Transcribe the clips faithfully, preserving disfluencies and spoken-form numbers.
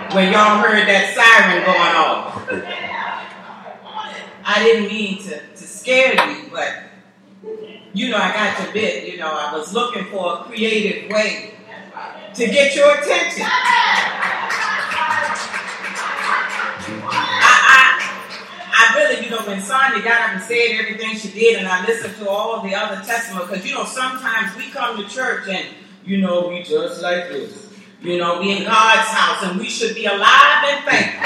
when y'all heard that siren going off. I didn't mean to, to scare you, but you know, I got your bit. You know, I was looking for a creative way to get your attention. I, I, I really, you know, when Sonia got up and said everything she did, and I listened to all the other testimony, because, you know, sometimes we come to church and, you know, we just like this. You know, we in God's house, and we should be alive and thankful.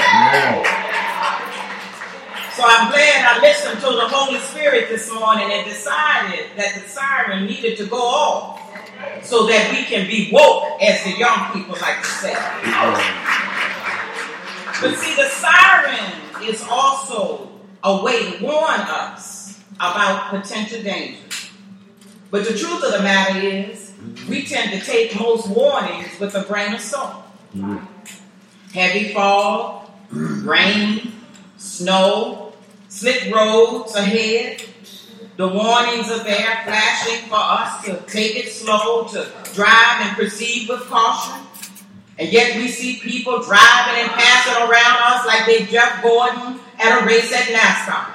So I'm glad I listened to the Holy Spirit this morning and decided that the siren needed to go off so that we can be woke, as the young people like to say. But see, the siren is also a way to warn us about potential dangers. But the truth of the matter is, we tend to take most warnings with a grain of salt. Heavy fall, rain, snow, slick roads ahead. The warnings are there flashing for us to take it slow, to drive and proceed with caution. And yet we see people driving and passing around us like they Jeff Gordon at a race at NASCAR.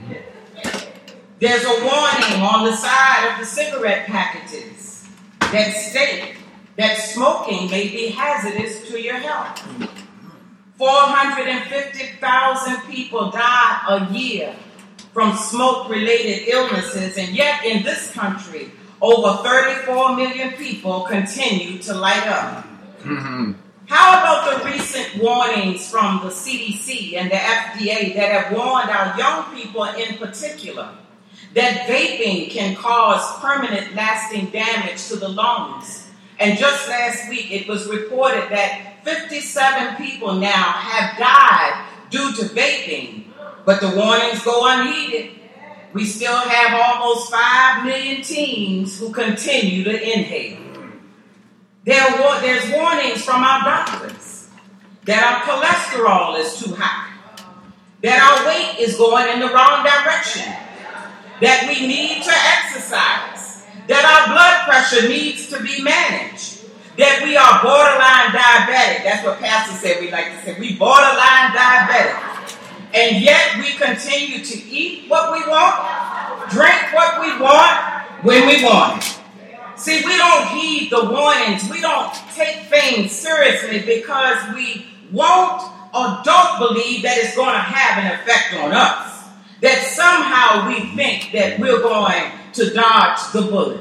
There's a warning on the side of the cigarette packages that state that smoking may be hazardous to your health. four hundred fifty thousand people die a year from smoke-related illnesses, and yet in this country, over thirty-four million people continue to light up. Mm-hmm. How about the recent warnings from the C D C and the F D A that have warned our young people in particular that vaping can cause permanent lasting damage to the lungs? And just last week, it was reported that fifty-seven people now have died due to vaping, but the warnings go unheeded. We still have almost five million teens who continue to inhale. There are, there's warnings from our doctors that our cholesterol is too high, that our weight is going in the wrong direction, that we need to exercise, that our blood pressure needs to be managed, that we are borderline diabetic. That's what Pastor said we like to say. We borderline diabetic. And yet we continue to eat what we want, drink what we want, when we want it. See, we don't heed the warnings. We don't take things seriously because we won't or don't believe that it's going to have an effect on us. That somehow we think that we're going to dodge the bullet.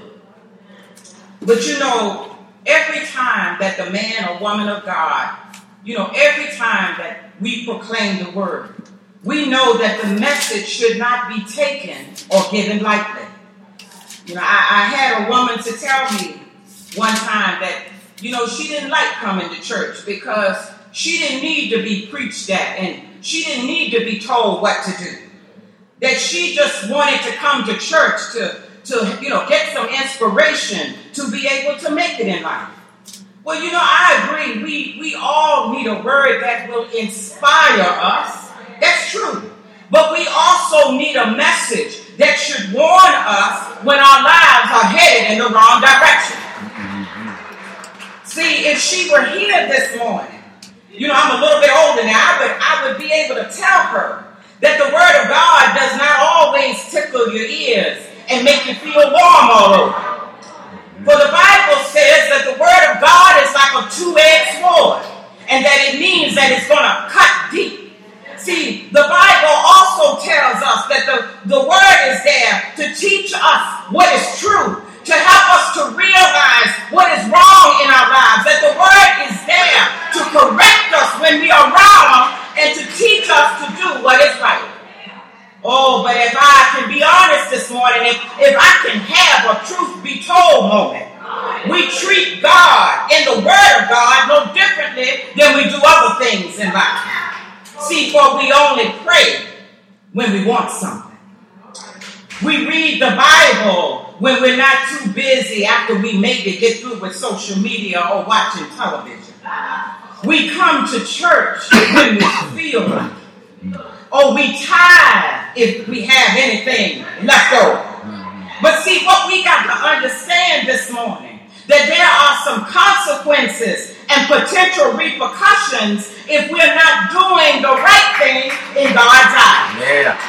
But you know, every time that the man or woman of God, you know, every time that we proclaim the word, we know that the message should not be taken or given lightly. You know, I, I had a woman to tell me one time that, you know, she didn't like coming to church because she didn't need to be preached at and she didn't need to be told what to do. That she just wanted to come to church to, to, you know, get some inspiration to be able to make it in life. Well, you know, I agree. We, we all need a word that will inspire us. That's true. But we also need a message that should warn us when our lives are headed in the wrong direction. See, if she were here this morning, you know, I'm a little bit older now, I would, I would be able to tell her that the word of God does not always tickle your ears and make you feel warm all over. For the Bible says that the word of God is like a two-edged sword, and that it means that it's going to cut deep. See, the Bible also tells us that the, the word is there to teach us what is true, to help us to realize what is wrong in our lives, that the word is there to correct us when we are wrong and to teach us to do what is right. Oh, but if I can be honest this morning, if, if I can have a truth be told moment, we treat God in the word of God no differently than we do other things in life. See, for we only pray when we want something. We read the Bible when we're not too busy after we maybe get through with social media or watching television. We come to church when we feel like it. Or we tithe if we have anything left over. But see, what we got to understand this morning, that there are some consequences and potential repercussions if we're not doing the right thing in God's eyes. Yeah.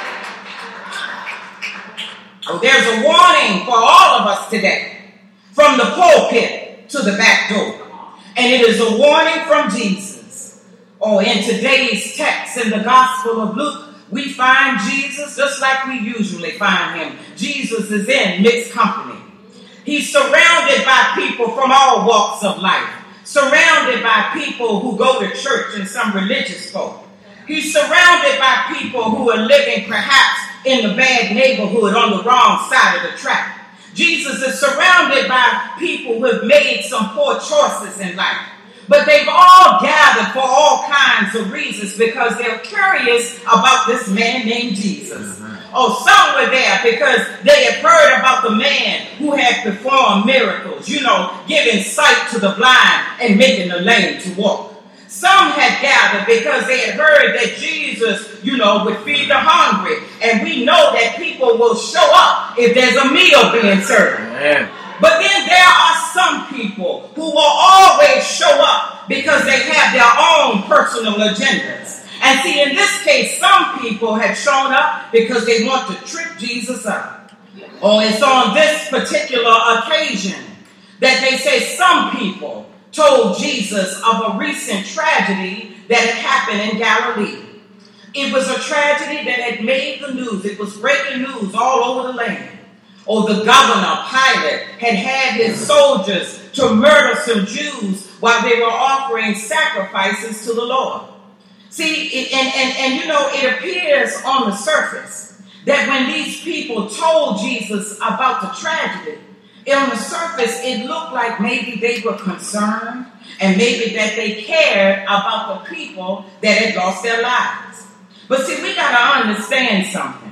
Oh, there's a warning for all of us today, from the pulpit to the back door. And it is a warning from Jesus. Oh, in today's text in the Gospel of Luke, we find Jesus just like we usually find him. Jesus is in mixed company. He's surrounded by people from all walks of life, surrounded by people who go to church and some religious folk. He's surrounded by people who are living perhaps in the bad neighborhood on the wrong side of the track. Jesus is surrounded by people who have made some poor choices in life. But they've all gathered for all kinds of reasons because they're curious about this man named Jesus. Oh, some were there because they had heard about the man who had performed miracles, you know, giving sight to the blind and making the lame to walk. Some had gathered because they had heard that Jesus, you know, would feed the hungry. And we know that people will show up if there's a meal being served. Amen. But then there are some people who will always show up because they have their own personal agendas. And see, in this case, some people have shown up because they want to trip Jesus up. Or it's on this particular occasion that they say some people told Jesus of a recent tragedy that had happened in Galilee. It was a tragedy that had made the news. It was breaking news all over the land. Or the governor, Pilate, had had his soldiers to murder some Jews while they were offering sacrifices to the Lord. See, it, and, and, and you know, it appears on the surface that when these people told Jesus about the tragedy, on the surface, it looked like maybe they were concerned and maybe that they cared about the people that had lost their lives. But see, we got to understand something.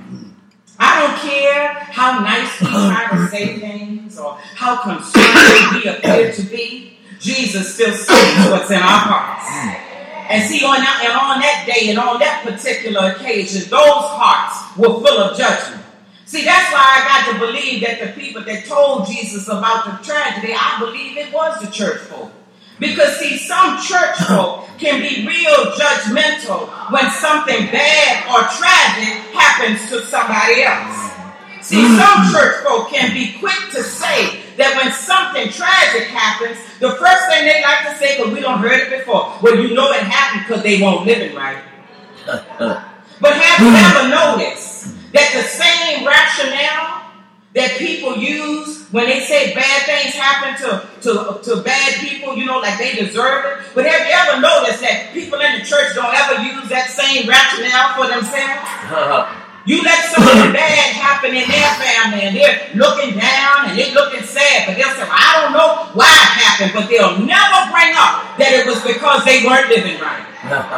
I don't care how nice we try to say things or how concerned we appear to be. Jesus still sees what's in our hearts. And see, on that, and on that day and on that particular occasion, those hearts were full of judgment. See, that's why I got to believe that the people that told Jesus about the tragedy, I believe it was the church folk. Because, see, some church folk can be real judgmental when something bad or tragic happens to somebody else. See, some church folk can be quick to say that when something tragic happens, the first thing they like to say, because we don't heard it before, well, you know it happened because they weren't living right. But have you ever noticed that the same rationale that people use when they say bad things happen to, to, to bad people, you know, like they deserve it? But have you ever noticed that people in the church don't ever use that same rationale for themselves? You let something bad happen in their family and they're looking down and they're looking sad, but they'll say, well, I don't know why it happened, but they'll never bring up that it was because they weren't living right.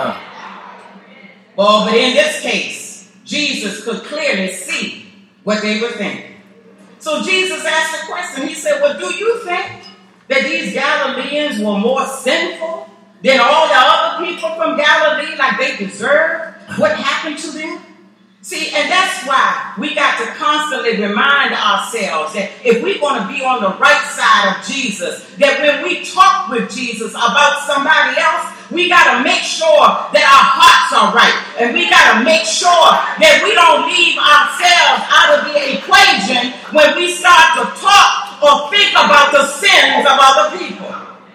Well, but in this case, Jesus could clearly see what they were thinking. So Jesus asked a question. He said, well, do you think that these Galileans were more sinful than all the other people from Galilee, like they deserve what happened to them? See, and that's why we got to constantly remind ourselves that if we're going to be on the right side of Jesus, that when we talk with Jesus about somebody else, we got to make sure that our hearts are right. And we got to make sure that we don't leave ourselves out of the equation when we start to talk or think about the sins of other people.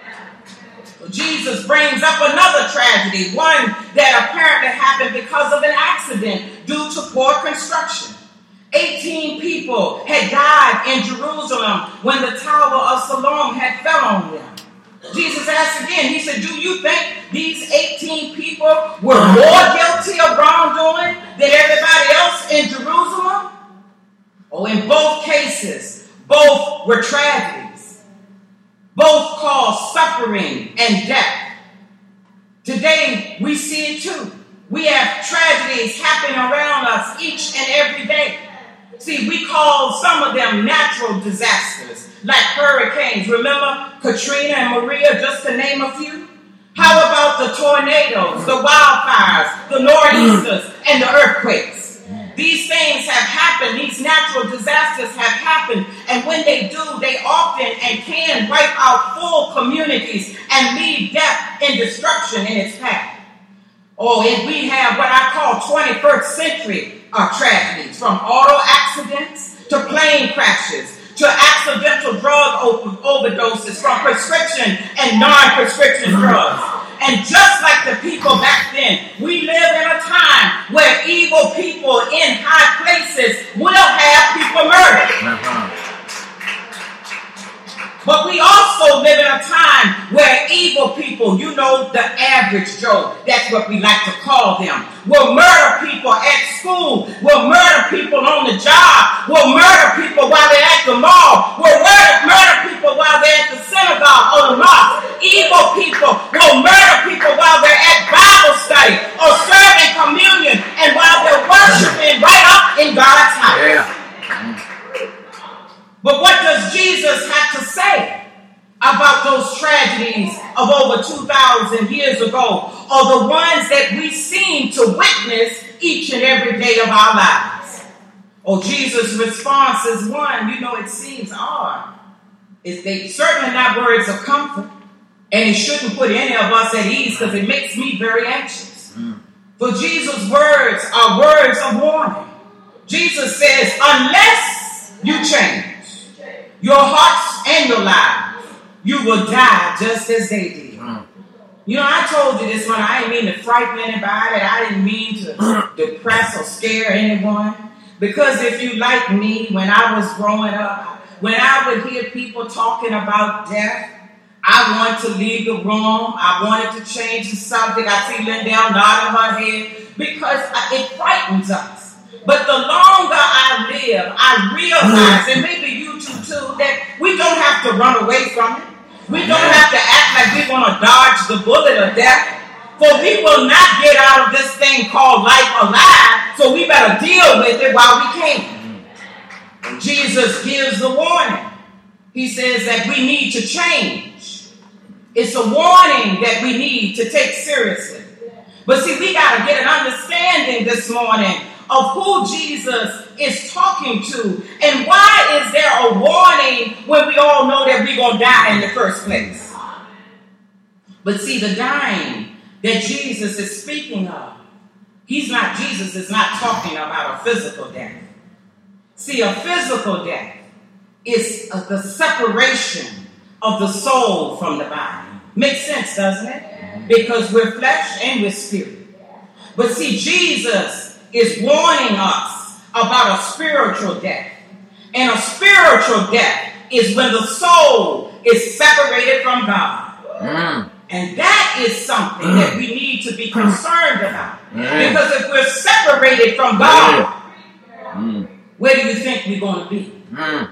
Jesus brings up another tragedy, one that apparently happened because of an accident due to poor construction. eighteen people had died in Jerusalem when the Tower of Siloam had fell on them. Jesus asked again, he said, do you think these eighteen people were more guilty of wrongdoing than everybody else in Jerusalem? Oh, in both cases, both were tragedies. Both cause suffering and death. Today, we see it too. We have tragedies happening around us each and every day. See, we call some of them natural disasters, like hurricanes. Remember Katrina and Maria, just to name a few? How about the tornadoes, the wildfires, the nor'easters, and the earthquakes? These things have happened. These natural disasters have happened. And when they do, they often and can wipe out full communities and leave death and destruction in its path. Oh, and we have what I call twenty-first century uh, tragedies, from auto accidents to plane crashes to accidental drug over- overdoses, from prescription and non-prescription drugs. And just like the people back then, we live in a time where evil people in high places will have people murdered. Uh-huh. But we also live in a time where evil people, you know, the average Joe, that's what we like to call them, will murder people at school, will murder people on the job, will murder people while they're at the mall, will murder, murder people while they're at the synagogue or the mosque. Evil people will murder people while they're at Bible study or serving communion and while they're worshiping right up in God's house. Yeah. But what does Jesus have to say about those tragedies of over two thousand years ago, or the ones that we seem to witness each and every day of our lives? Oh, Jesus' response is one, you know, it seems odd. It's they certainly not words of comfort, and it shouldn't put any of us at ease because it makes me very anxious. Mm. For Jesus' words are words of warning. Jesus says, unless you change your hearts and your lives, you will die just as they did. Mm. You know, I told you this one. I didn't mean to frighten anybody. I didn't mean to depress or scare anyone. Because if you like me, when I was growing up, when I would hear people talking about death, I wanted to leave the room. I wanted to change the subject. I see Lindell nodding her head because it frightens us. But the longer I live, I realize, and maybe you too, too, that we don't have to run away from it. We don't have to act like we want to dodge the bullet of death. For we will not get out of this thing called life alive, so we better deal with it while we can. And Jesus gives the warning. He says that we need to change. It's a warning that we need to take seriously. But see, we got to get an understanding this morning of who Jesus is talking to, and why is there a warning when we all know that we're going to die in the first place? But see, the dying that Jesus is speaking of, he's not, Jesus is not talking about a physical death. See, a physical death is uh, the separation of the soul from the body. Makes sense, doesn't it? Because we're flesh and we're spirit. But see, Jesus is warning us about a spiritual death. And a spiritual death is when the soul is separated from God. Mm. And that is something mm. that we need to be concerned about. Mm. Because if we're separated from God, mm. where do you think we're going to be? Mm.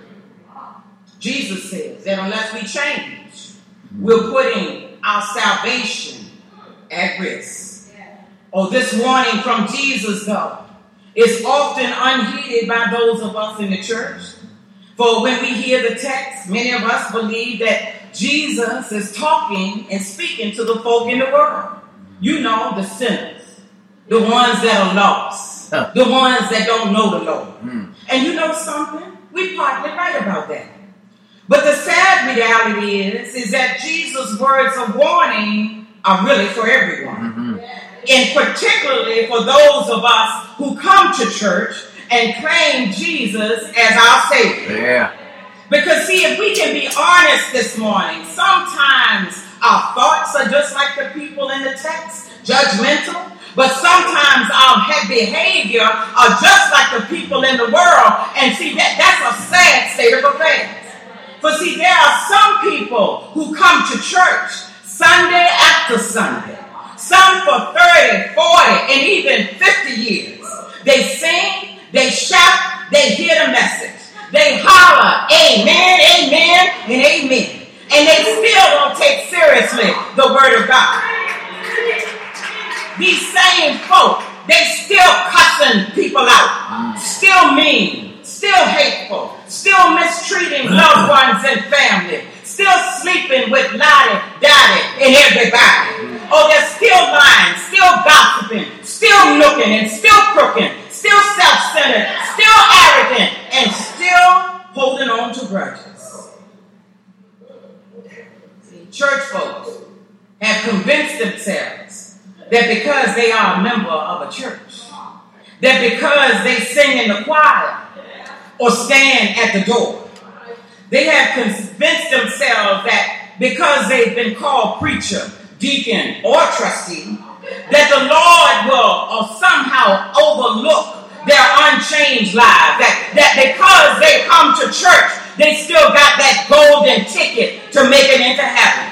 Jesus says that unless we change, we're putting our salvation at risk. Oh, this warning from Jesus, though, is often unheeded by those of us in the church. For when we hear the text, many of us believe that Jesus is talking and speaking to the folk in the world. You know, the sinners, the ones that are lost, huh. the ones that don't know the Lord. Mm. And you know something? We're partly right about that. But the sad reality is, is that Jesus' words of warning are really for everyone. Mm-hmm. And particularly for those of us who come to church and claim Jesus as our Savior. Yeah. Because see, if we can be honest this morning, sometimes our thoughts are just like the people in the text, judgmental. But sometimes our behavior are just like the people in the world. And see, that, that's a sad state of affairs. For see, there are some people who come to church Sunday after Sunday. Some for thirty, forty, and even fifty years. They sing, they shout, they hear the message. They holler, amen, amen, and amen. And they still don't take seriously the word of God. These same folk, they still cussing people out, still mean, still hateful, still mistreating loved ones and family, still sleeping with Lottie, Dottie, and everybody. Oh, they're still lying, still gossiping, still nooking and still crooking, still still self-centered, still arrogant, and still holding on to grudges. See, church folks have convinced themselves that because they are a member of a church, that because they sing in the choir or stand at the door, they have convinced themselves that because they've been called preacher, deacon, or trustee, that the Lord will or somehow overlook their unchanged lives. That, that because they come to church, they still got that golden ticket to make it into heaven.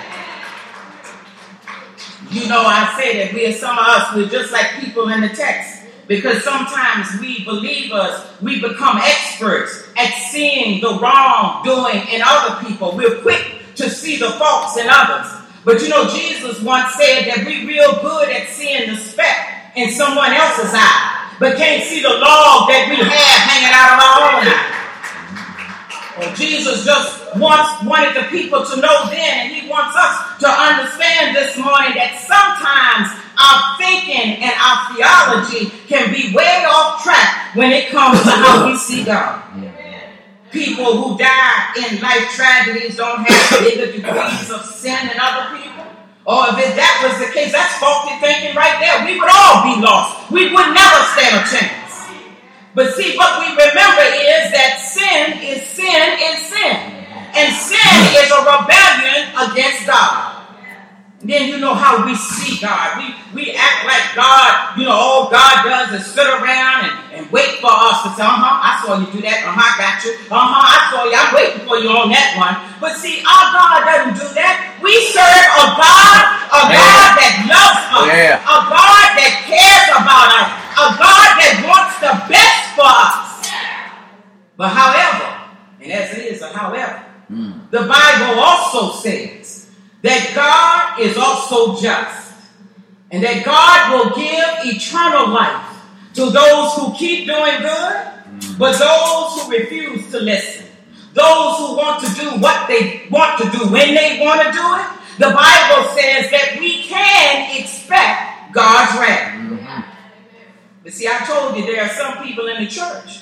You know, I say that we are some of us, we're just like people in the text. Because sometimes we believers, we become experts at seeing the wrongdoing in other people. We're quick to see the faults in others. But you know, Jesus once said that we're real good at seeing the speck in someone else's eye, but can't see the log that we have hanging out of our own eye. Well, Jesus just wants, wanted the people to know then, and he wants us to understand this morning that sometimes our thinking and our theology can be way off track when it comes to how we see God. People who die in life tragedies don't have bigger degrees of sin than other people. Or if that was the case, that's faulty thinking right there. We would all be lost. We would never stand a chance. But see, what we remember is that sin is sin is sin. And sin is a rebellion against God. Then you know how we see God. We we act like God, you know, all God does is sit around and, and wait for us to say, uh-huh, I saw you do that. Uh-huh, I got you. Uh-huh, I saw you. I'm waiting for you on that one. But see, our God doesn't do that. We serve a God, a Man. God that loves us, Yeah. a God that cares about us, a God that wants the best for us. But however, and as it is a however, mm. the Bible also says that God is also just, and that God will give eternal life to those who keep doing good, but those who refuse to listen, those who want to do what they want to do when they want to do it. The Bible says that we can expect God's wrath. Mm-hmm. But see, I told you there are some people in the church.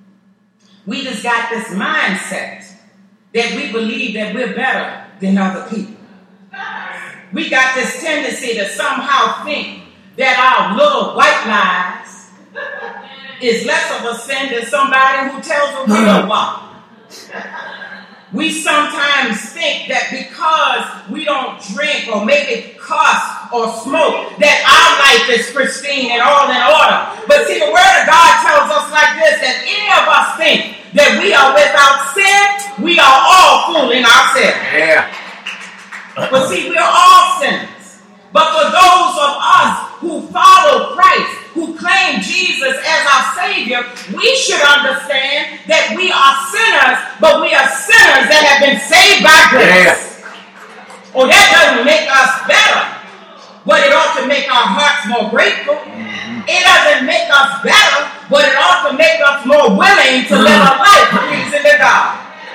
We just got this mindset that we believe that we're better than other people. We got this tendency to somehow think that our little white lies is less of a sin than somebody who tells a real lie. We sometimes think that because we don't drink or maybe cuss or smoke, that our life is pristine and all in order. But see, the Word of God tells us like this, that any of us think that we are without sin, we are all fooling ourselves. Yeah. But see, we're all sinners. But for those of us who follow Christ, who claim Jesus as our Savior, we should understand that we are sinners, but we are sinners that have been saved by grace. Yeah. Oh, that doesn't make us better, but it ought to make our hearts more grateful. Mm-hmm. It doesn't make us better, but it ought to make us more willing to live a life pleasing to God.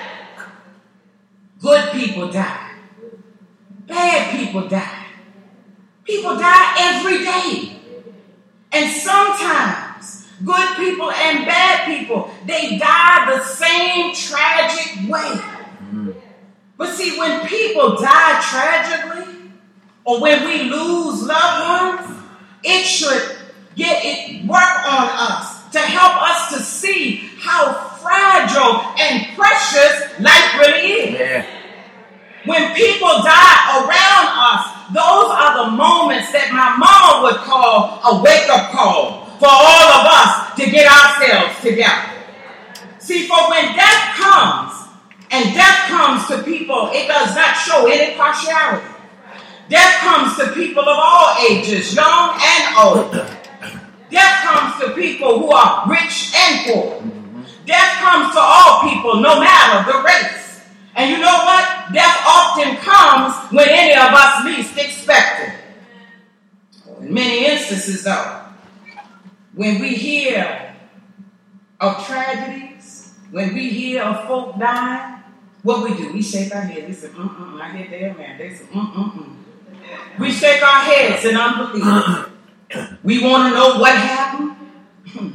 Good people die. Bad people die. People die every day. And sometimes good people and bad people, they die the same tragic way. Mm. But see, when people die tragically, or when we lose loved ones, it should get it work on us to help us to see how fragile and precious life really is. Yeah. When people die around us, those are the moments that my mama would call a wake-up call for all of us to get ourselves together. See, for when death comes, and death comes to people, it does not show any partiality. Death comes to people of all ages, young and old. Death comes to people who are rich and poor. Death comes to all people, no matter the race. And you know what? Death often comes when any of us least expect it. In many instances, though, when we hear of tragedies, when we hear of folk dying, what we do? We shake our heads. We say, mm-mm, I hear their man. They say, mm-mm-mm. We shake our heads in unbelief. We want to know what happened.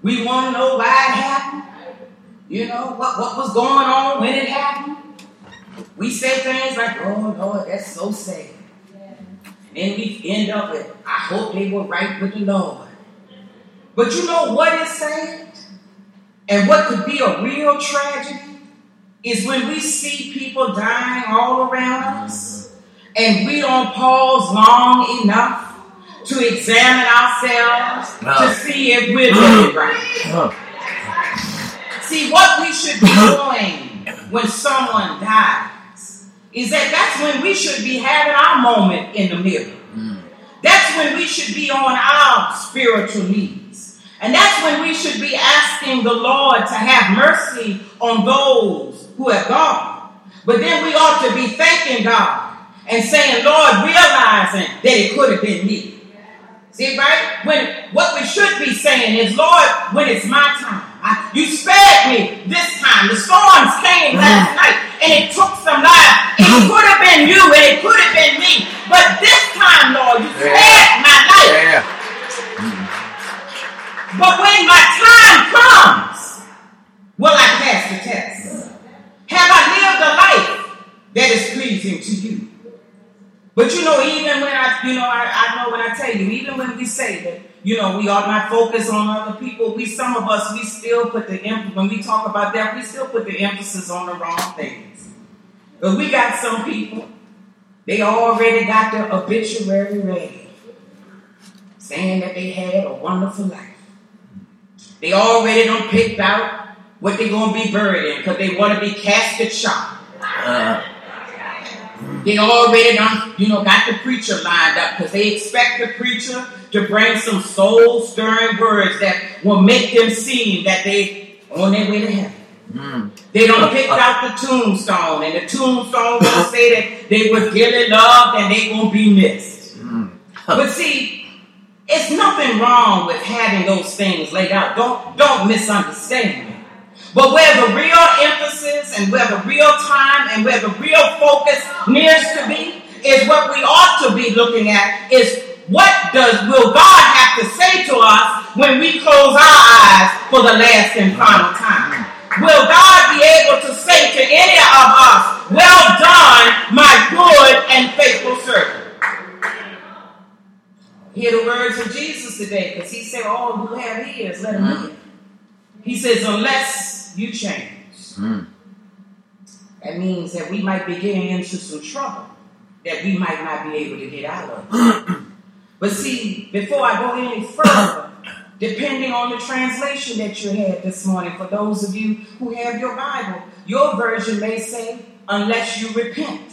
We want to know why it happened. You know, what, what was going on when it happened. We say things like, oh, Lord, that's so sad. And then we end up with, I hope they were right with the Lord. But you know what is sad? And what could be a real tragedy is when we see people dying all around us and we don't pause long enough to examine ourselves to see if we're doing right. See, what we should be doing when someone dies is that that's when we should be having our moment in the mirror. That's when we should be on our spiritual knees. And that's when we should be asking the Lord to have mercy on those who have gone. But then we ought to be thanking God and saying, Lord, realizing that it could have been me. See, right? When what we should be saying is, Lord, when it's my time, I, you spared me this time. The storms came last night and it took some lives. It could have been you and it could have been me. But this time, Lord, you spared my life. Yeah. But when my time comes, will I pass the test? Have I lived a life that is pleasing to you? But you know, even when I, you know, I, I know when I tell you, even when we say that, you know, we ought not focus on other people, we, some of us, we still put the, when we talk about that, we still put the emphasis on the wrong things. But we got some people, they already got their obituary ready, saying that they had a wonderful life. They already done picked out what they're going to be buried in because they want to be casket shot. Uh. They already done, you know, got the preacher lined up because they expect the preacher to bring some soul-stirring words that will make them seem that they on their way to heaven. Mm. They done picked out the tombstone, and the tombstone will say that they were dearly loved and they gonna be missed. Mm. But see, it's nothing wrong with having those things laid out. Don't don't misunderstand me. But where the real emphasis and where the real time and where the real focus needs to be is what we ought to be looking at is what does will God have to say to us when we close our eyes for the last and final time? Will God be able to say to any of us, well done, my good and faithful servant? Hear the words of Jesus today because he said, all who have ears, let him hear. He says, unless you change. Mm. That means that we might be getting into some trouble that we might not be able to get out of. But see, before I go any further, depending on the translation that you had this morning, for those of you who have your Bible, your version may say, unless you repent.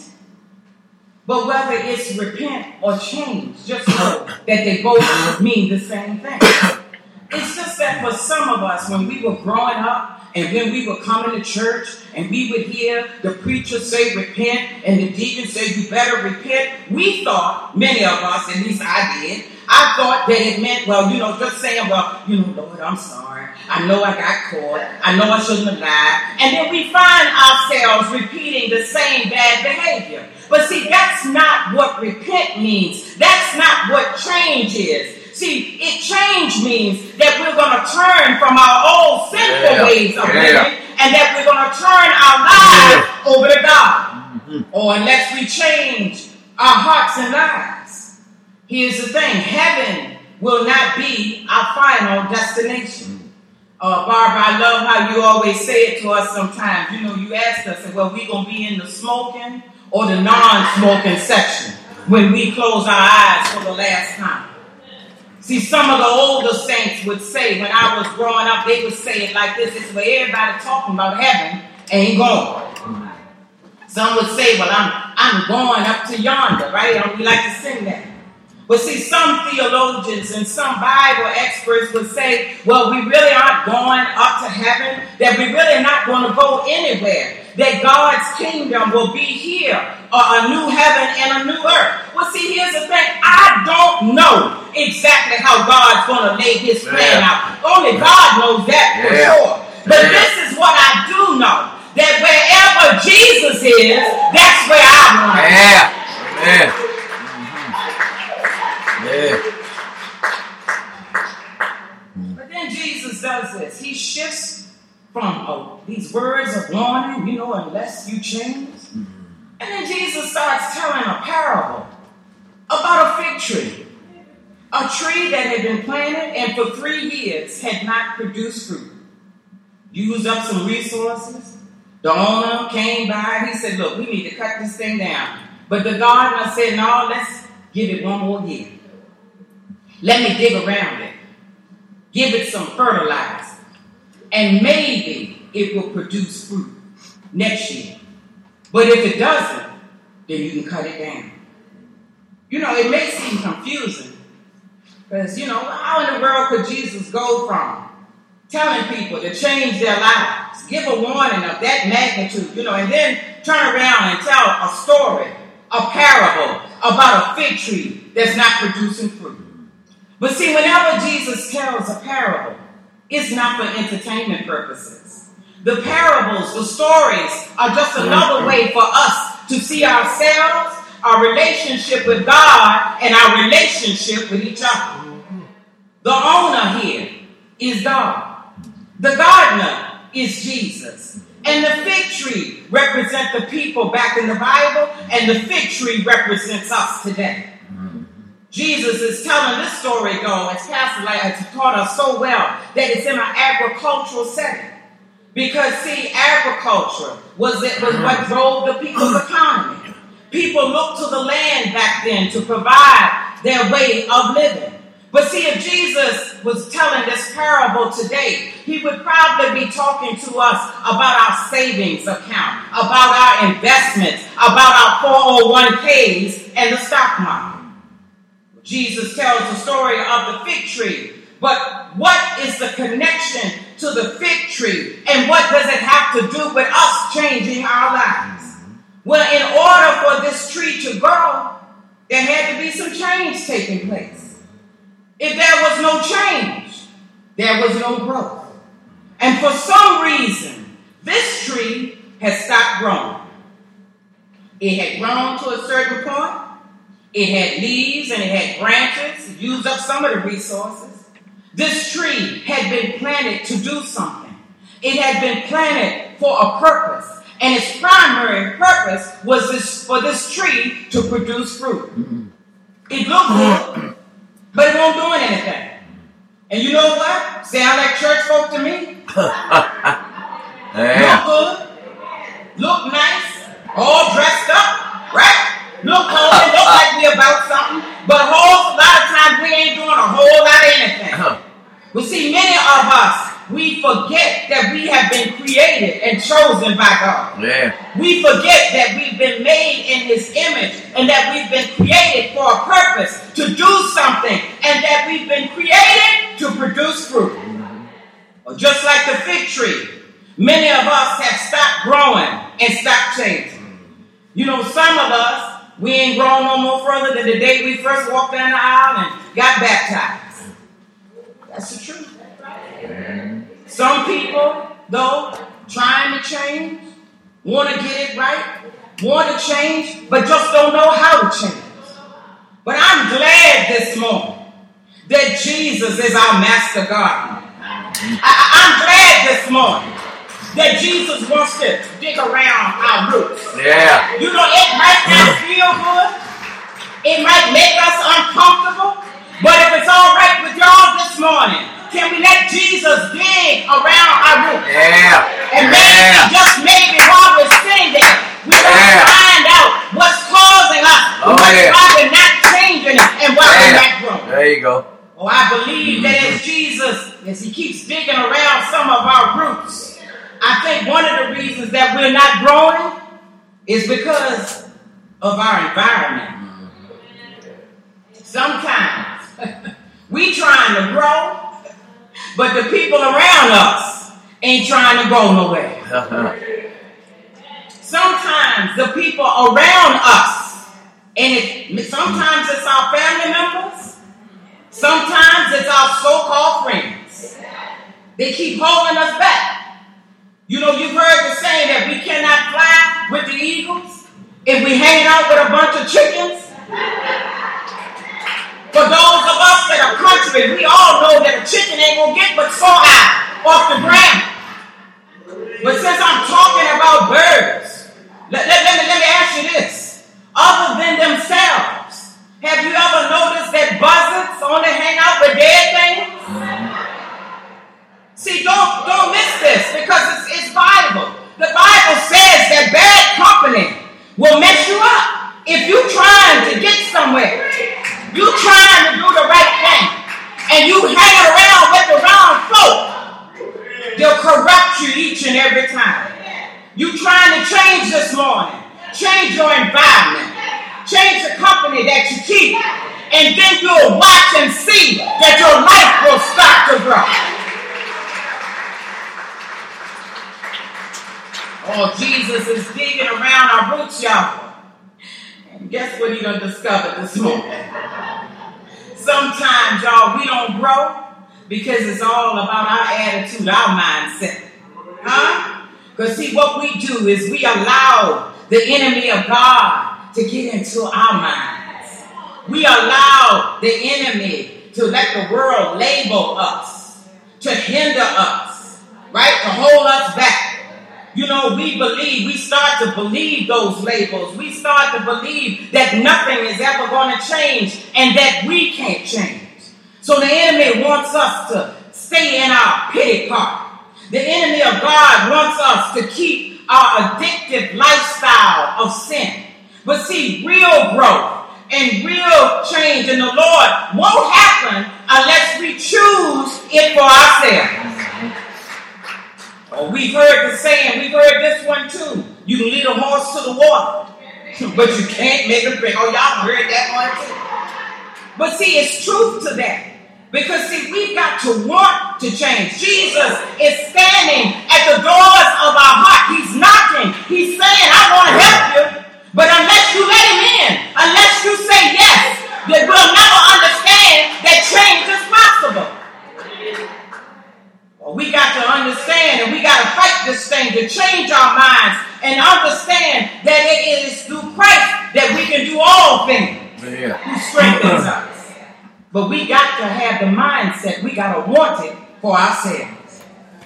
But whether it's repent or change, just know that they both mean the same thing. It's just that for some of us, when we were growing up, and when we were coming to church and we would hear the preacher say repent and the deacon say you better repent, we thought, many of us, at least I did, I thought that it meant, well, you know, just saying, well, you know, Lord, I'm sorry. I know I got caught. I know I shouldn't have lied. And then we find ourselves repeating the same bad behavior. But see, that's not what repent means. That's not what change is. See, it change means that we're going to turn from our old sinful yeah. ways of living yeah. and that we're going to turn our lives yeah. over to God. Mm-hmm. Or unless we change our hearts and lives. Here's the thing. Heaven will not be our final destination. Uh, Barbara, I love how you always say it to us sometimes. You know, you ask us, well, we going to be in the smoking or the non-smoking section when we close our eyes for the last time. See, some of the older saints would say, when I was growing up, they would say it like this. It's where everybody talking about heaven ain't going. Some would say, well, I'm I'm going up to yonder, right? And we like to sing that. But see, some theologians and some Bible experts would say, well, we really aren't going up to heaven, that we really not going to go anywhere, that God's kingdom will be here, uh, a new heaven and a new earth. Well, see, here's the thing. I don't know exactly how God's going to lay his plan yeah. out. Only God knows that for yeah. sure. But yeah. this is what I do know, that wherever Jesus is, that's where I want to be. Yeah. Yeah. Yeah. But then Jesus does does this. He shifts from oh, these words of warning, you know, unless you change. Mm-hmm. And then Jesus starts telling a parable about a fig tree. A tree that had been planted and for three years had not produced fruit. Used up some resources. The owner came by. He said, look, we need to cut this thing down. But the gardener said, no, let's give it one more year. Let me dig around it. Give it some fertilizer. And maybe it will produce fruit next year. But if it doesn't, then you can cut it down. You know, it may seem confusing. Because, you know, how in the world could Jesus go from telling people to change their lives, give a warning of that magnitude, you know, and then turn around and tell a story, a parable about a fig tree that's not producing fruit? But see, whenever Jesus tells a parable, it's not for entertainment purposes. The parables, the stories, are just another way for us to see ourselves, our relationship with God, and our relationship with each other. The owner here is God. The gardener is Jesus. And the fig tree represents the people back in the Bible, and the fig tree represents us today. Jesus is telling this story, though, as Pastor Light has taught us so well, that it's in an agricultural setting. Because, see, agriculture was, it, was what drove the people's economy. People looked to the land back then to provide their way of living. But see, if Jesus was telling this parable today, he would probably be talking to us about our savings account, about our investments, about our four oh one k's and the stock market. Jesus tells the story of the fig tree. But what is the connection to the fig tree? And what does it have to do with us changing our lives? Well, in order for this tree to grow, there had to be some change taking place. If there was no change, there was no growth. And for some reason, this tree has stopped growing. It had grown to a certain point. It had leaves and it had branches. It used up some of the resources. This tree had been planted to do something. It had been planted for a purpose. And its primary purpose was this, for this tree to produce fruit. Mm-hmm. It looked good, but it won't do anything. And you know what? Sound like church folk to me? Yeah. Look good, look nice, all dressed up, right? Look holy, look like we about something, but a whole lot of times we ain't doing a whole lot of anything. But see, many of us, we forget that we have been created and chosen by God. Yeah. We forget that we've been made in his image and that we've been created for a purpose to do something and that we've been created to produce fruit. Mm-hmm. Well, just like the fig tree, many of us have stopped growing and stopped changing. You know, some of us, we ain't grown no more further than the day we first walked down the aisle and got baptized. That's the truth. Some people, though, trying to change, want to get it right, want to change, but just don't know how to change. But I'm glad this morning that Jesus is our master gardener. I- I'm glad this morning that Jesus wants to dig around our roots. Yeah. You know, it might not feel good. It might make us uncomfortable. But if it's all right with y'all this morning, can we let Jesus dig around our roots? Yeah. And maybe, yeah. just maybe while we're sitting there, we're going to yeah. find out what's causing us, oh, what's yeah. why we're not changing it, and why yeah. we're not growing. There you go. Oh, I believe mm-hmm. that as Jesus, as he keeps digging around some of our roots, I think one of the reasons that we're not growing is because of our environment. Sometimes we trying to grow, but the people around us ain't trying to go nowhere. Sometimes the people around us, and it, sometimes it's our family members, sometimes it's our so-called friends. They keep holding us back. You know, you've heard the saying that we cannot fly with the eagles if we hang out with a bunch of chickens. For those of us that are country, we all know that a chicken ain't gonna get but so high. off the ground. But since I'm talking about birds, let, let, let, me, let me ask you this. Other than themselves, have you ever noticed that buzzards only hang out with dead things? See, don't, don't miss this because it's, it's Bible. The Bible says that bad company will mess you up. If you're trying to get somewhere, you're trying to do the right thing, and you hang around with the wrong folk, they'll corrupt you each and every time. You trying to change this morning, change your environment, change the company that you keep, and then you'll watch and see that your life will start to grow. Oh, Jesus is digging around our roots, y'all. And guess what he done discovered this morning? Sometimes, y'all, we don't grow because it's all about our attitude, our mindset. Huh? Because see, what we do is we allow the enemy of God to get into our minds. We allow the enemy to let the world label us, to hinder us, right? To hold us back. You know, we believe, we start to believe those labels. We start to believe that nothing is ever going to change and that we can't change. So the enemy wants us to stay in our pity part. The enemy of God wants us to keep our addictive lifestyle of sin. But see, real growth and real change in the Lord won't happen unless we choose it for ourselves. Oh, we've heard the saying, we've heard this one too. You can lead a horse to the water, but you can't make it drink. Oh, y'all heard that one too. But see, it's truth to that. Because see, we've got to want to change. Jesus is standing at the doors of our heart. He's knocking. He's saying, I want to help you. But unless you let him in, unless you say yes, then we'll never understand that change is possible. Well, we got to understand and we got to fight this thing to change our minds and understand that it is through Christ that we can do all things yeah. who strengthens us. But we got to have the mindset. We got to want it for ourselves.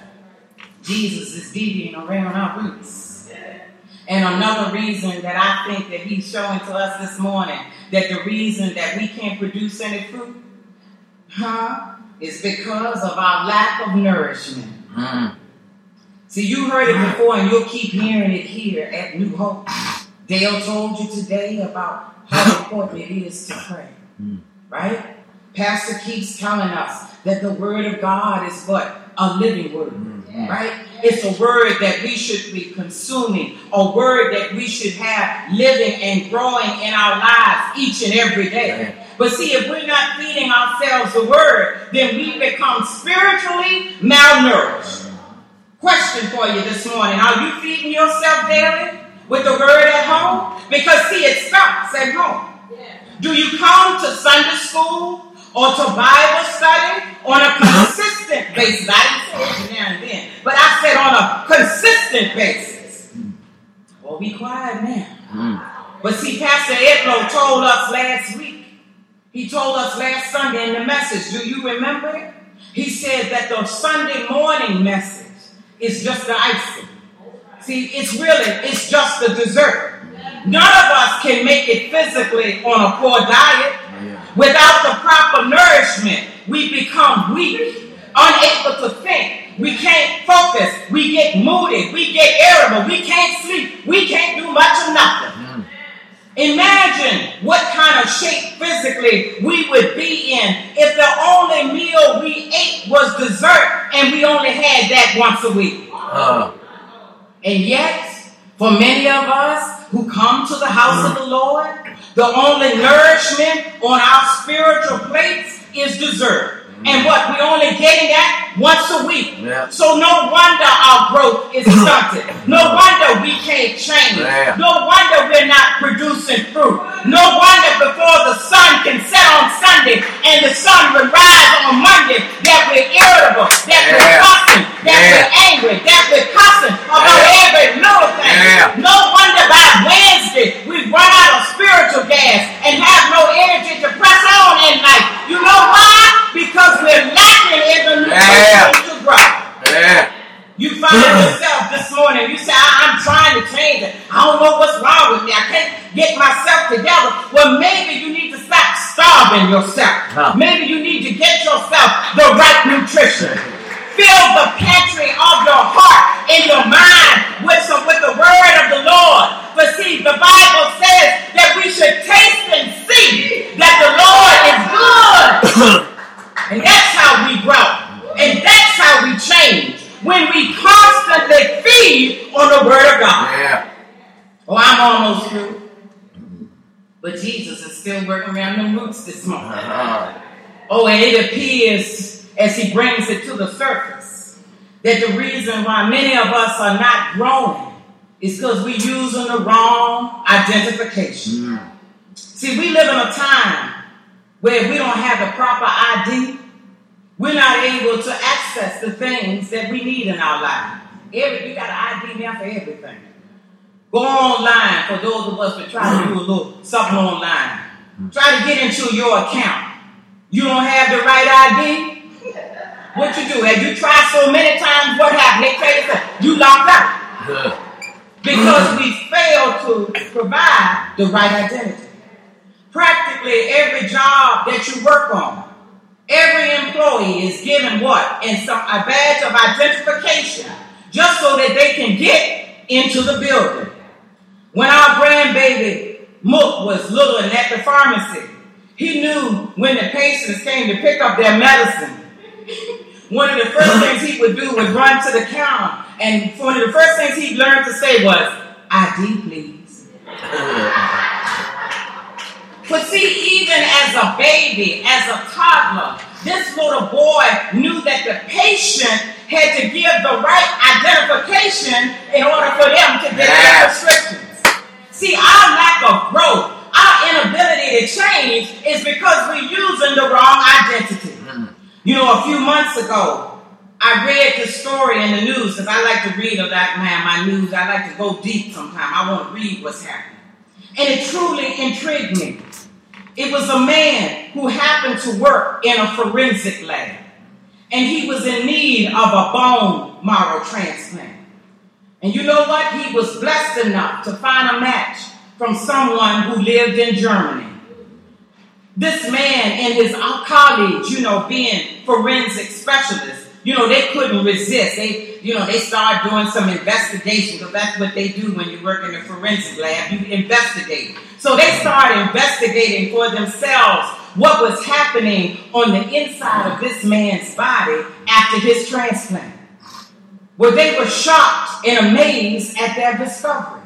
Jesus is digging around our roots. And another reason that I think that he's showing to us this morning, that the reason that we can't produce any fruit, huh? It's because of our lack of nourishment. Mm. See, you heard it before and you'll keep hearing it here at New Hope. Dale told you today about how important it is to pray. Mm. Right? Pastor keeps telling us that the word of God is but a living word. Mm. Right? It's a word that we should be consuming, a word that we should have living and growing in our lives each and every day. But see, if we're not feeding ourselves the word, then we become spiritually malnourished. Question for you this morning. Are you feeding yourself daily with the word at home? Because see, it starts at home. Do you come to Sunday school or to Bible study on a consistent basis? I didn't say it now and then, but I said on a consistent basis. Well, be quiet now. But see, Pastor Edlow told us last week, he told us last Sunday in the message, do you remember it? He said that the Sunday morning message is just the icing. See, it's really, it's just the dessert. None of us can make it physically on a poor diet. Without the proper nourishment, we become weak, unable to think. We can't focus. We get moody. We get irritable. We can't sleep. We can't do much of nothing. Imagine what kind of shape physically we would be in if the only meal we ate was dessert and we only had that once a week. Uh. And yet, for many of us who come to the house of the Lord, the only nourishment on our spiritual plates is dessert. And what? We're only getting that once a week. Yeah. So no wonder our growth is stunted. No wonder we can't change. Yeah. No wonder we're not producing fruit. No wonder before the sun can set on Sunday and the sun will rise on Monday that we're irritable, that yeah. we're fussing, that yeah. we're angry, that we're cussing about yeah. every little thing. Yeah. No wonder by Wednesday we run out of spiritual gas and have no energy to press on in life. You know why? Because we're lacking in the nutrition yeah. to grow. Maybe you need to get yourself the right nutrition. Fill the pantry of your heart and your mind with some with the word of the Lord. But see, the Bible says that we should taste and see that the Lord is good. And that's how we grow. And that's how we change. When we constantly feed on the word of God. Yeah. Oh, I'm almost through. But Jesus is still working around them roots this morning. Uh-huh. Oh, and it appears as he brings it to the surface that the reason why many of us are not growing is because we're using the wrong identification. Mm. See, we live in a time where we don't have the proper I D. We're not able to access the things that we need in our life. Every, you got an I D now for everything. Go online for those of us that try to do a little something online. Try to get into your account. You don't have the right I D? What you do? Have you tried so many times? What happened? They tell you that you locked out. Because we failed to provide the right identity. Practically every job that you work on, every employee is given what? And some a badge of identification just so that they can get into the building. When our grandbaby Mook was little and at the pharmacy, he knew when the patients came to pick up their medicine, one of the first things he would do was run to the counter, and one of the first things he learned to say was, I D, please. But see, even as a baby, as a toddler, this little boy knew that the patient had to give the right identification in order for them to get their prescriptions. See, our lack of growth, our inability to change is because we're using the wrong identity. You know, a few months ago, I read the story in the news because I like to read a lot, man, my news. I like to go deep sometimes. I want to read what's happening. And it truly intrigued me. It was a man who happened to work in a forensic lab. And he was in need of a bone marrow transplant. And you know what? He was blessed enough to find a match from someone who lived in Germany. This man and his colleagues, you know, being forensic specialists, you know, they couldn't resist. They, you know, they started doing some investigation because that's what they do when you work in a forensic lab. You investigate. So they started investigating for themselves what was happening on the inside of this man's body after his transplant. Well, they were shocked and amazed at their discovery.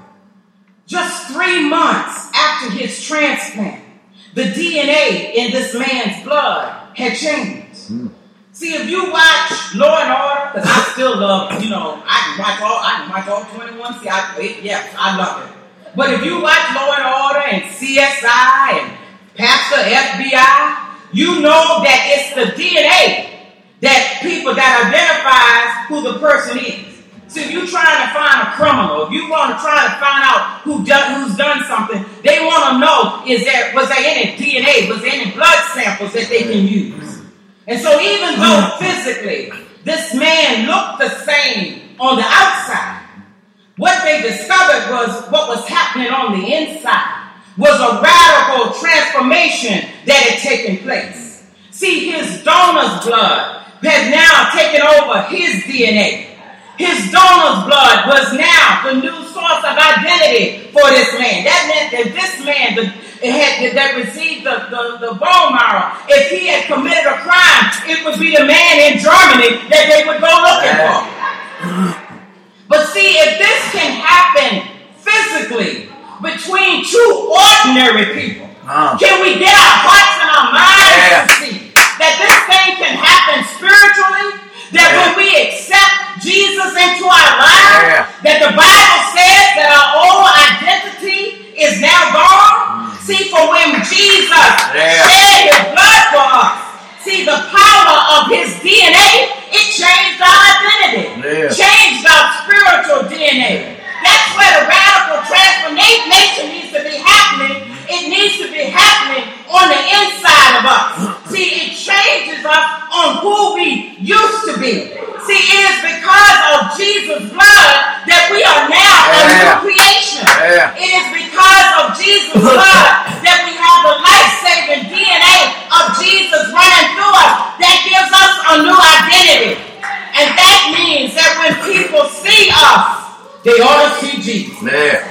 Just three months after his transplant, the D N A in this man's blood had changed. Mm. See, if you watch Law and Order, because I still love, you know, I can watch all, I can watch all twenty-one. See, I, it, yes, I love it. But if you watch Law and Order and C S I and Pastor F B I, you know that it's the D N A that people that identifies who the person is. So if you're trying to find a criminal, if you want to try to find out who done, who's done something, they want to know, is there, was there any D N A, was there any blood samples that they can use? And so even though physically this man looked the same on the outside, what they discovered was what was happening on the inside was a radical transformation that had taken place. See, his donor's blood has now taken over his D N A. His donor's blood was now the new source of identity for this man. That meant that this man the, had, that received the, the, the bone marrow, if he had committed a crime, it would be the man in Germany that they would go looking for. But see, if this can happen physically between two ordinary people, uh. can we get our hearts and our minds yeah. to see that this thing can happen spiritually? That yeah. when we accept Jesus into our lives, yeah. that the Bible says that our old identity is now gone. Mm. See, for when Jesus yeah. shed his blood for us, see, the power of his D N A, it changed our identity, yeah. changed our spiritual D N A. That's where the radical transformation needs to be happening. It needs to be happening on the inside of us. they ought to see Jesus. Yeah.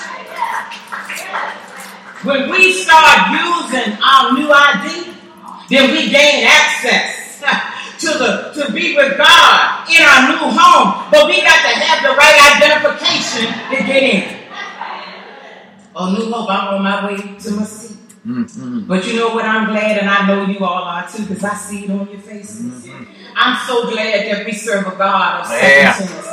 When we start using our new I D, then we gain access to the to be with God in our new home. But we got to have the right identification to get in. Oh, New Hope, I'm on my way to my seat. Mm-hmm. But you know what? I'm glad, and I know you all are too, because I see it on your faces. Mm-hmm. I'm so glad that we serve a God of second yeah. chances.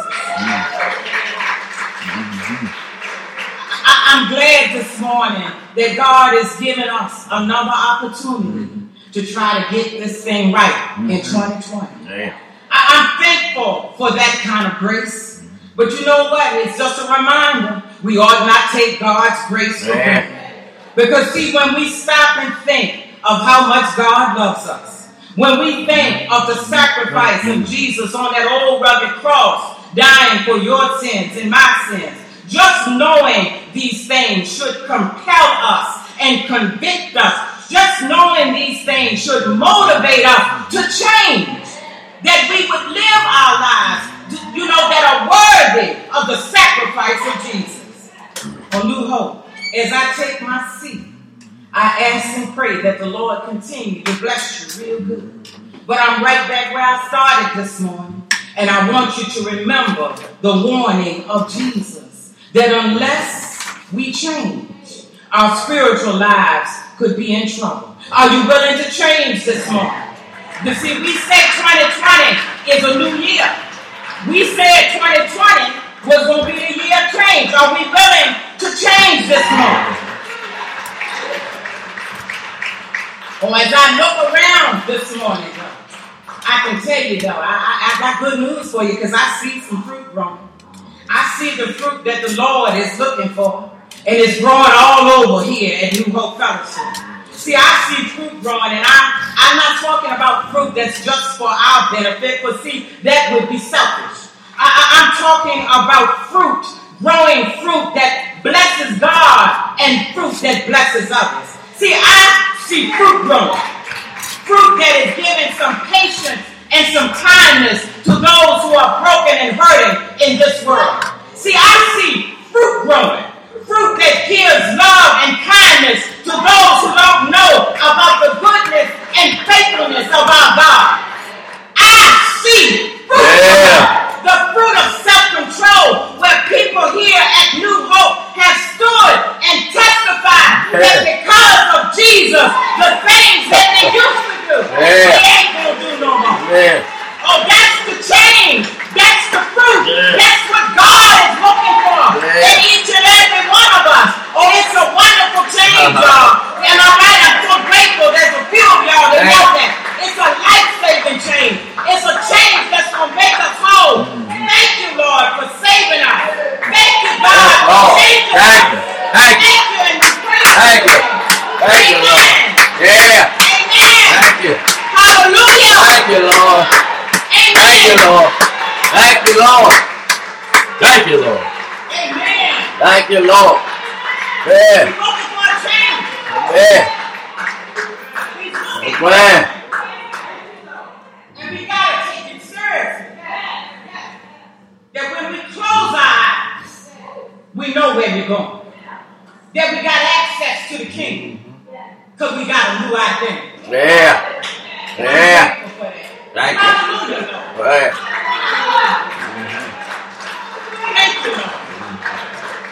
Mm-hmm. I, I'm glad this morning that God is giving us another opportunity mm-hmm. to try to get this thing right mm-hmm. in twenty twenty. Yeah. I, I'm thankful for that kind of grace. But you know what? It's just a reminder. We ought not take God's grace for granted. Yeah. Because see, when we stop and think of how much God loves us, when we think of the sacrifice of Jesus on that old rugged cross, dying for your sins and my sins, just knowing these things should compel us and convict us. Just knowing these things should motivate us to change. That we would live our lives, you know, that are worthy of the sacrifice of Jesus. On New Hope, as I take my seat, I ask and pray that the Lord continue to bless you real good. But I'm right back where I started this morning. And I want you to remember the warning of Jesus. That unless we change, our spiritual lives could be in trouble. Are you willing to change this morning? You see, we said twenty twenty is a new year. We said twenty twenty was going to be the year of change. Are we willing to change this morning? Oh, as I look around this morning, though, I can tell you, though, I, I, I got good news for you because I see some fruit growing. I see the fruit that the Lord is looking for, and it's growing all over here at New Hope Fellowship. See, I see fruit growing, and I, I'm not talking about fruit that's just for our benefit, but see, that would be selfish. I, I, I'm talking about fruit, growing fruit that blesses God and fruit that blesses others. See, I see fruit growing. Fruit that is giving some patience and some kindness to those who are broken and hurting in this world. See, I see fruit growing. Fruit that gives love and kindness to those who don't know about the goodness and faithfulness of our God. I see fruit, yeah. The fruit of self-control, where people here at New Hope have stood and testified yeah. that because of Jesus, the things that they used to do, yeah. they ain't going to do no more. Yeah. Oh, that's the change. That's the fruit. Yeah. That's what God is looking for yeah. in each and every one of us. Oh, it's a wonderful change, uh-huh. y'all. And all right, I'm so grateful. There's a few of y'all that yeah. know that. It's a life-saving change. It's a change that's going to make us whole. Mm-hmm. Thank you, Lord, for saving us. Thank you, God, yes, for changing us. Thank you. Thank you. Thank you. And we praise Thank you. Thank you, Lord. Yeah. Amen. Thank you. Hallelujah. Thank you, Lord. Amen. Thank you, Lord. Thank you, Lord. Thank you, Lord. Amen. Thank you, Lord. Yeah. We're looking for a change. Yeah. Amen. And we got to take it seriously. That when we close our eyes, we know where we're going. That we got access to the King. Because we got a new identity. Yeah. Yeah. Thank you. Right.